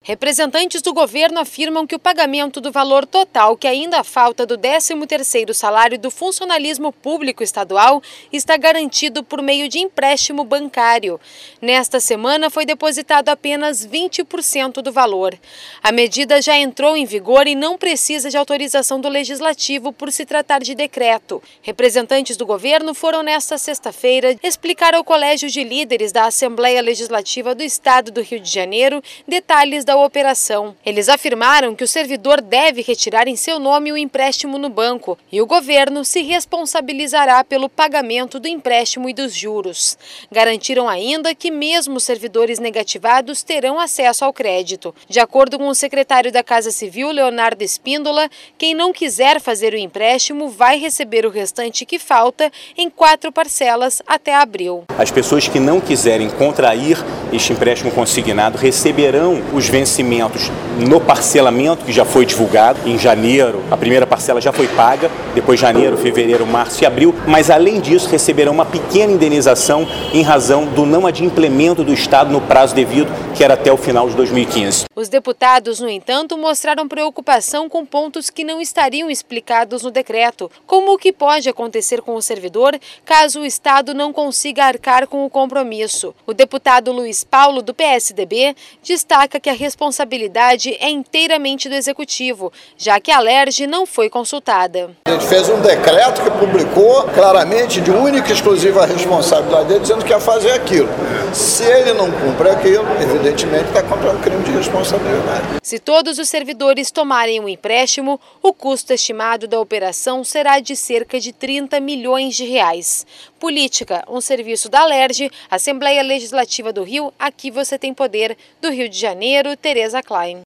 Representantes do governo afirmam que o pagamento do valor total que ainda falta do 13º salário do funcionalismo público estadual está garantido por meio de empréstimo bancário. Nesta semana foi depositado apenas 20% do valor. A medida já entrou em vigor e não precisa de autorização do Legislativo por se tratar de decreto. Representantes do governo foram nesta sexta-feira explicar ao Colégio de Líderes da Assembleia Legislativa do Estado do Rio de Janeiro detalhes da operação. Eles afirmaram que o servidor deve retirar em seu nome o empréstimo no banco e o governo se responsabilizará pelo pagamento do empréstimo e dos juros. Garantiram ainda que mesmo os servidores negativados terão acesso ao crédito. De acordo com o secretário da Casa Civil, Leonardo Espíndola, quem não quiser fazer o empréstimo vai receber o restante que falta em 4 parcelas até abril. As pessoas que não quiserem contrair este empréstimo consignado receberão os vencimentos no parcelamento que já foi divulgado. Em janeiro, a primeira parcela já foi paga, depois janeiro, fevereiro, março e abril, mas além disso receberão uma pequena indenização em razão do não adimplemento do Estado no prazo devido, que era até o final de 2015. Os deputados, no entanto, mostraram preocupação com pontos que não estariam explicados no decreto, como o que pode acontecer com o servidor caso o Estado não consiga arcar com o compromisso. O deputado Luiz Paulo, do PSDB, destaca que a responsabilidade é inteiramente do Executivo, já que a LERJ não foi consultada. A gente fez um decreto que publicou claramente de única e exclusiva responsabilidade dele, dizendo que ia fazer aquilo. Se ele não cumpre aquilo, evidentemente está contra um crime de responsabilidade. Se todos os servidores tomarem um empréstimo, o custo estimado da operação será de cerca de 30 milhões de reais. Política, um serviço da LERJ, Assembleia Legislativa do Rio, aqui você tem poder. Do Rio de Janeiro, Tereza Klein.